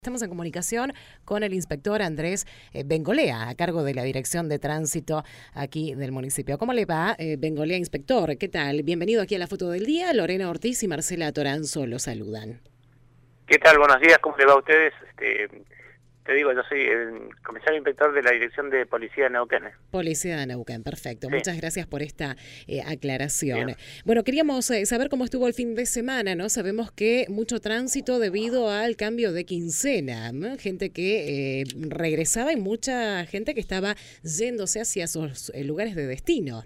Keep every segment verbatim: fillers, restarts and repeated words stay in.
Estamos en comunicación con el inspector Andrés eh, Bengolea, a cargo de la Dirección de Tránsito aquí del municipio. ¿Cómo le va, eh, Bengolea, inspector? ¿Qué tal? Bienvenido aquí a la Foto del Día. Lorena Ortiz y Marcela Toranzo lo saludan. ¿Qué tal? Buenos días, ¿cómo le va a ustedes? Este, te digo, yo soy el comisario inspector de la Dirección de Policía de Neuquén. Policía de Neuquén, perfecto. Sí. Muchas gracias por esta eh, aclaración. Bien. Bueno, queríamos eh, saber cómo estuvo el fin de semana, ¿no? Sabemos que mucho tránsito debido al cambio de quincena, ¿no? Gente que eh, regresaba y mucha gente que estaba yéndose hacia sus eh, lugares de destino.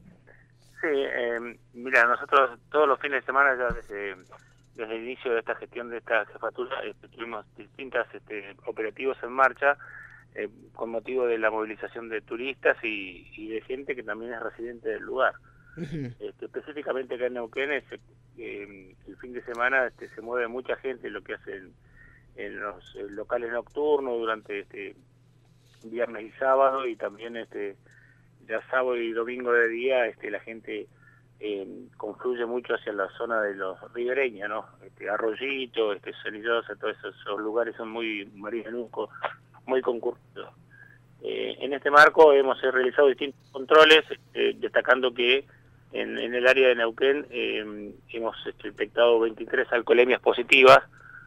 Sí, eh, mira, nosotros todos los fines de semana ya desde... Desde el inicio de esta gestión de esta jefatura eh, tuvimos distintos este, operativos en marcha eh, con motivo de la movilización de turistas y, y de gente que también es residente del lugar. Uh-huh. este, específicamente acá en Neuquén es, eh, el fin de semana este, se mueve mucha gente, lo que hacen en los eh, locales nocturnos durante este viernes y sábado, y también este ya sábado y domingo de día este la gente Eh, confluye mucho hacia la zona de los ribereños, ¿no? Este, Arroyito, este, Sonillosa, todos esos, esos lugares son muy marianucos, muy concurridos. Eh, en este marco hemos eh, realizado distintos controles, eh, destacando que en, en el área de Neuquén eh, hemos este, detectado veintitrés alcoholemias positivas,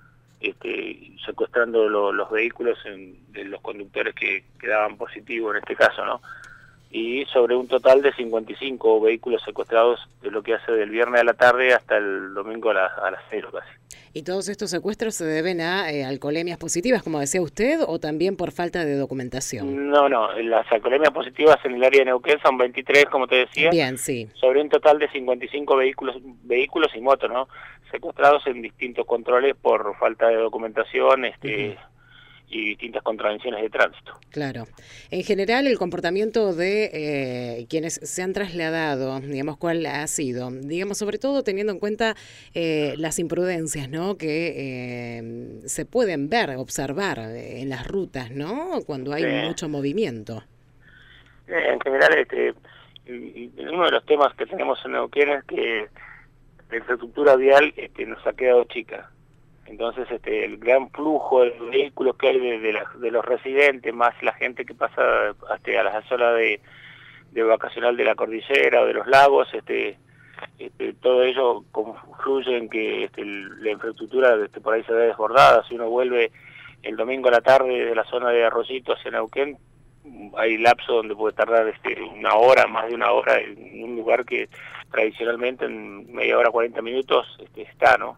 este, secuestrando lo, los vehículos en, de los conductores que quedaban positivos en este caso, ¿no? Y sobre un total de cincuenta y cinco vehículos secuestrados de lo que hace del viernes a la tarde hasta el domingo a, la, a las cero casi. ¿Y todos estos secuestros se deben a eh, alcoholemias positivas, como decía usted, o también por falta de documentación? No, no, las alcoholemias positivas en el área de Neuquén son veintitrés, como te decía. Bien, sí. Sobre un total de cincuenta y cinco vehículos vehículos y motos, ¿no? Secuestrados en distintos controles por falta de documentación, este... Uh-huh. y distintas contravenciones de tránsito. Claro. En general, el comportamiento de eh, quienes se han trasladado, digamos, ¿cuál ha sido? Digamos, sobre todo teniendo en cuenta eh, las imprudencias, ¿no?, que eh, se pueden ver, observar en las rutas, ¿no?, cuando hay sí. mucho movimiento. En general, este, uno de los temas que tenemos en Neuquén es que la infraestructura vial este, nos ha quedado chica. Entonces este el gran flujo de vehículos que hay de, de, la, de los residentes, más la gente que pasa hasta a la zona de, de vacacional de la cordillera o de los lagos, este, este todo ello confluye en que este, la infraestructura este, por ahí se ve desbordada. Si uno vuelve el domingo a la tarde de la zona de Arroyito hacia Neuquén, hay lapso donde puede tardar este, una hora, más de una hora, en un lugar que tradicionalmente en media hora, cuarenta minutos este, está, ¿no?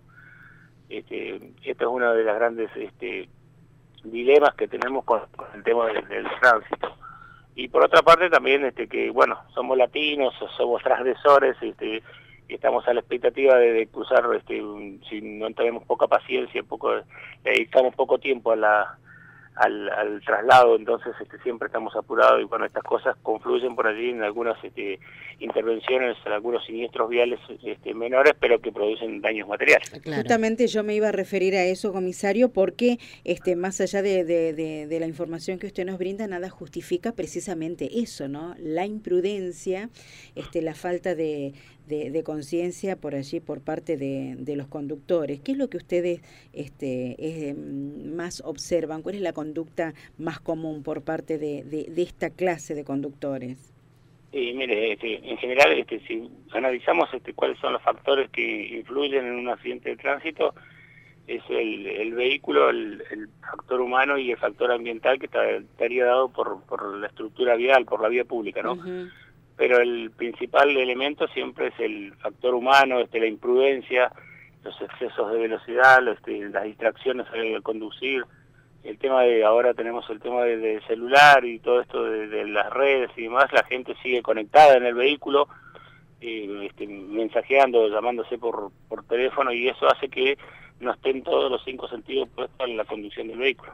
Este, esto es uno de los grandes este, dilemas que tenemos con, con el tema del, del tránsito. Y por otra parte también este que, bueno, somos latinos, somos transgresores, este, y estamos a la expectativa de, de cruzar, este, un, si no tenemos poca paciencia, poco, le dedicamos poco tiempo a la, al, al traslado, entonces este, siempre estamos apurados y bueno, estas cosas confluyen por allí en algunas este, intervenciones, en algunos siniestros viales este, menores, pero que producen daños materiales. Claro. Justamente yo me iba a referir a eso, comisario, porque este, más allá de, de, de, de la información que usted nos brinda, nada justifica precisamente eso, ¿no? La imprudencia, este, la falta de, de, de conciencia por allí por parte de, de los conductores. ¿Qué es lo que ustedes este, eh, más observan? ¿Cuál es la conducta más común por parte de, de, de esta clase de conductores? Sí, mire, este, en general, este, si analizamos este, cuáles son los factores que influyen en un accidente de tránsito, es el, el vehículo, el, el factor humano y el factor ambiental que está, estaría dado por, por la estructura vial, por la vía pública, ¿no? Uh-huh. Pero el principal elemento siempre es el factor humano, este, la imprudencia, los excesos de velocidad, este, las distracciones al conducir. El tema de, ahora tenemos el tema del de celular y todo esto de, de las redes y demás, la gente sigue conectada en el vehículo, eh, este, mensajeando, llamándose por, por teléfono, y eso hace que no estén todos los cinco sentidos puestos en la conducción del vehículo.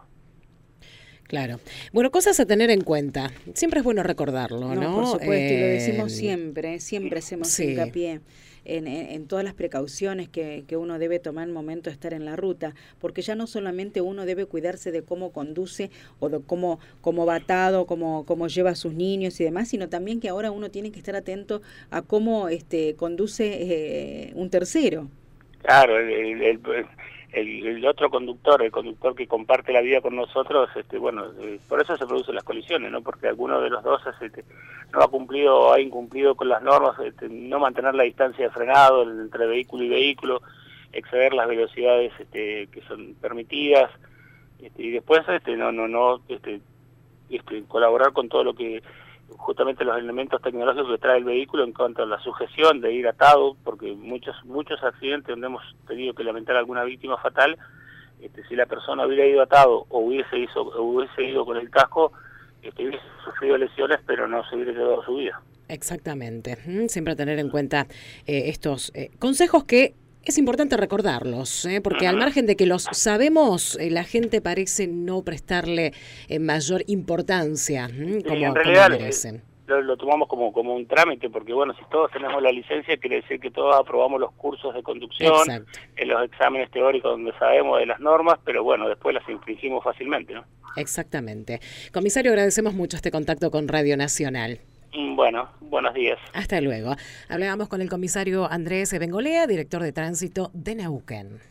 Claro. Bueno, cosas a tener en cuenta. Siempre es bueno recordarlo, ¿no? No, por supuesto, eh, y lo decimos eh, siempre, siempre hacemos sí. hincapié en, en, en todas las precauciones que, que uno debe tomar en el momento de estar en la ruta, porque ya no solamente uno debe cuidarse de cómo conduce o de cómo, cómo va atado, cómo, cómo lleva a sus niños y demás, sino también que ahora uno tiene que estar atento a cómo este, conduce eh, un tercero. Claro, el, el, el, el, el otro conductor, el conductor que comparte la vida con nosotros, este, bueno, eh, por eso se producen las colisiones, ¿no? Porque alguno de los dos este, no ha cumplido o ha incumplido con las normas, este, no mantener la distancia de frenado entre vehículo y vehículo, exceder las velocidades este, que son permitidas, este, y después este, no, no, no, este, este, colaborar con todo lo que justamente los elementos tecnológicos que trae el vehículo en cuanto a la sujeción de ir atado, porque muchos muchos accidentes donde hemos tenido que lamentar alguna víctima fatal, este, si la persona hubiera ido atado o hubiese, hizo, o hubiese ido con el casco, este, hubiese sufrido lesiones, pero no se hubiera llevado su vida. Exactamente, siempre tener en cuenta eh, estos eh, consejos que es importante recordarlos, ¿eh? Porque al margen de que los sabemos, eh, la gente parece no prestarle eh, mayor importancia, ¿eh? como, sí, en realidad, como merecen. Lo, lo tomamos como, como un trámite, porque bueno, si todos tenemos la licencia, quiere decir que todos aprobamos los cursos de conducción, Exacto. En los exámenes teóricos donde sabemos de las normas, pero bueno, después las infringimos fácilmente, ¿no? Exactamente. Comisario, agradecemos mucho este contacto con Radio Nacional. Bueno, buenos días. Hasta luego. Hablábamos con el comisario Andrés Bengolea, director de tránsito de Neuquén.